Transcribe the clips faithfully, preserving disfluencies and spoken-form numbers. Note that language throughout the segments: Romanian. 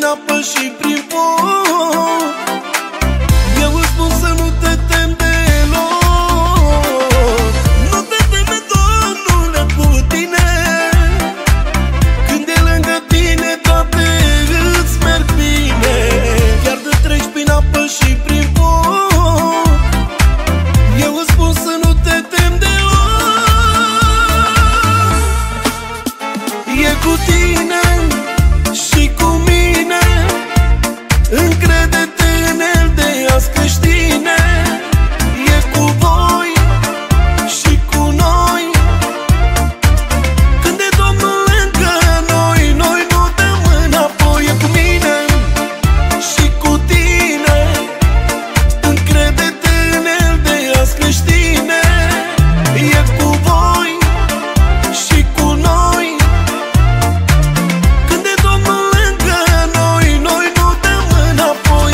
apă și prin foc. Eu îți spun să nu te temi deloc. Nu te teme, Domnule, cu tine. Când e lângă tine, toate îți merg bine. Chiar de treci prin apă și prin foc, eu îți spun să nu te temi deloc. E cu tine și cu mine, încrede-te în el, de azi creștine. E cu voi și cu noi, când e Domnul lângă noi, noi nu dăm înapoi. E cu mine și cu tine, încrede-te în el, de azi creștine. E cu voi și cu noi, când e Domnul lângă noi, noi nu dăm înapoi.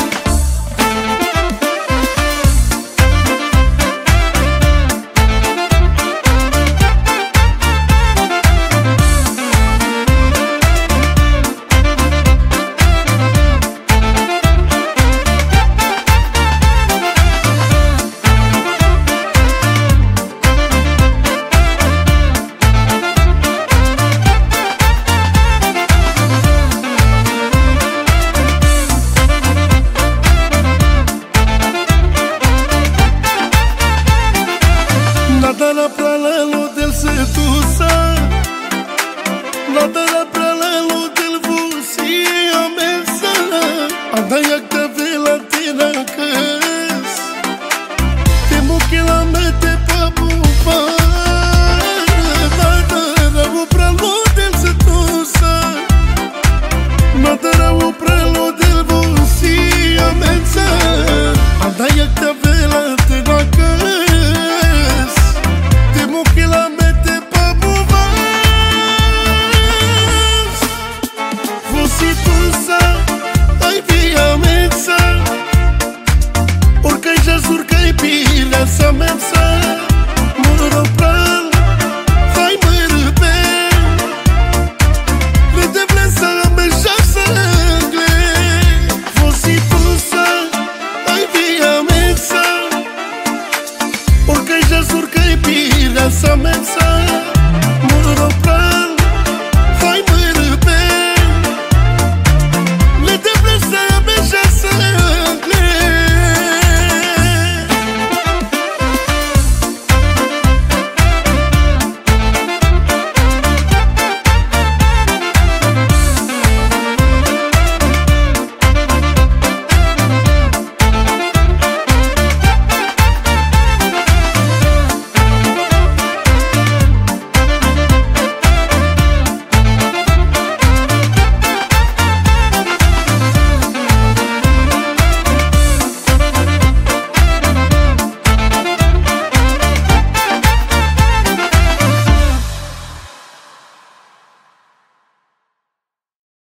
Nada la pralelo del sedusa, nada la pralelo del vusi amesa. Andayak da vela tina kes, temo que la mete pa bufar. Nada la pralelo del sedusa, nada la pralelo